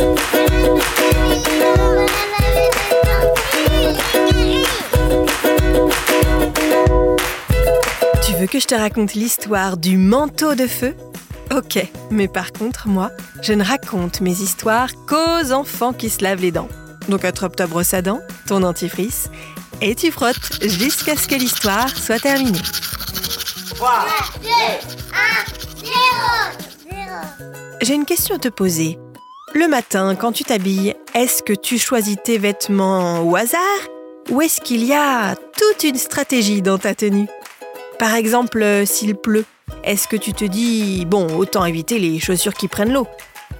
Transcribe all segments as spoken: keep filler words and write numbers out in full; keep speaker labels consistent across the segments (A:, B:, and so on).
A: Tu veux que je te raconte l'histoire du manteau de feu ? Ok, mais par contre, moi, je ne raconte mes histoires qu'aux enfants qui se lavent les dents. Donc attrape ta brosse à dents, ton dentifrice, et tu frottes jusqu'à ce que l'histoire soit terminée.
B: trois, deux, un, zéro.
A: J'ai une question à te poser. Le matin, quand tu t'habilles, est-ce que tu choisis tes vêtements au hasard ou est-ce qu'il y a toute une stratégie dans ta tenue ? Par exemple, s'il pleut, est-ce que tu te dis « bon, autant éviter les chaussures qui prennent l'eau » ?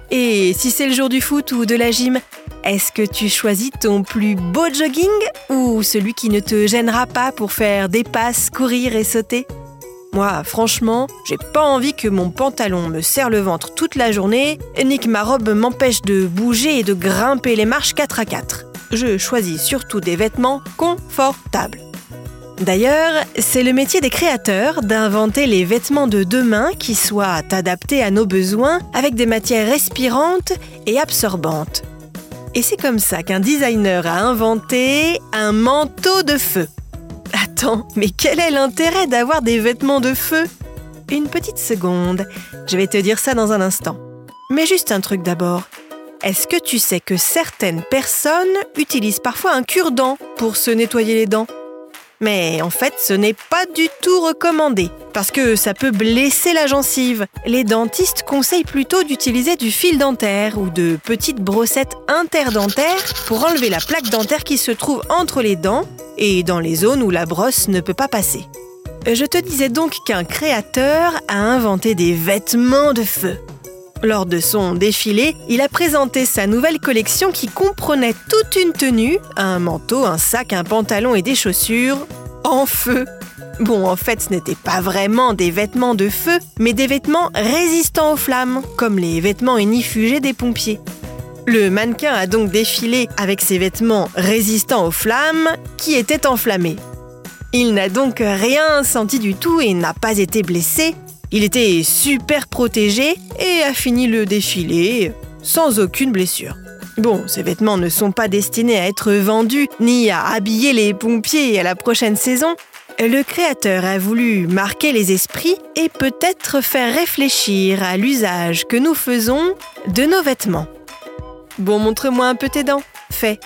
A: Et si c'est le jour du foot ou de la gym, est-ce que tu choisis ton plus beau jogging ou celui qui ne te gênera pas pour faire des passes, courir et sauter ? Moi, franchement, j'ai pas envie que mon pantalon me serre le ventre toute la journée, ni que ma robe m'empêche de bouger et de grimper les marches quatre à quatre. Je choisis surtout des vêtements confortables. D'ailleurs, c'est le métier des créateurs d'inventer les vêtements de demain qui soient adaptés à nos besoins avec des matières respirantes et absorbantes. Et c'est comme ça qu'un designer a inventé un manteau de feu. Attends, mais quel est l'intérêt d'avoir des vêtements de feu ? Une petite seconde, je vais te dire ça dans un instant. Mais juste un truc d'abord. Est-ce que tu sais que certaines personnes utilisent parfois un cure-dent pour se nettoyer les dents ? Mais en fait, ce n'est pas du tout recommandé, parce que ça peut blesser la gencive. Les dentistes conseillent plutôt d'utiliser du fil dentaire ou de petites brossettes interdentaires pour enlever la plaque dentaire qui se trouve entre les dents et dans les zones où la brosse ne peut pas passer. Je te disais donc qu'un créateur a inventé des vêtements de feu. Lors de son défilé, il a présenté sa nouvelle collection qui comprenait toute une tenue, un manteau, un sac, un pantalon et des chaussures en feu. Bon, en fait, ce n'étaient pas vraiment des vêtements de feu, mais des vêtements résistants aux flammes, comme les vêtements ignifugés des pompiers. Le mannequin a donc défilé avec ses vêtements résistants aux flammes qui étaient enflammés. Il n'a donc rien senti du tout et n'a pas été blessé. Il était super protégé et a fini le défilé sans aucune blessure. Bon, ces vêtements ne sont pas destinés à être vendus ni à habiller les pompiers à la prochaine saison. Le créateur a voulu marquer les esprits et peut-être faire réfléchir à l'usage que nous faisons de nos vêtements. Bon, montre-moi un peu tes dents. Fais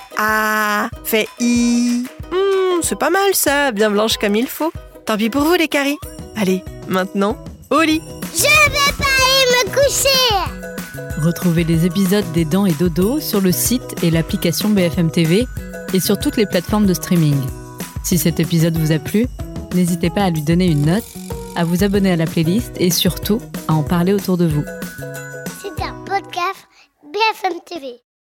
A: A, fais I. Hmm, c'est pas mal ça, bien blanche comme il faut. Tant pis pour vous les caries. Allez, maintenant, au lit.
B: Je vais pas aller me coucher.
C: Retrouvez les épisodes des Dents et Dodo sur le site et l'application B F M T V et sur toutes les plateformes de streaming. Si cet épisode vous a plu, n'hésitez pas à lui donner une note, à vous abonner à la playlist et surtout à en parler autour de vous.
B: C'est un podcast B F M T V.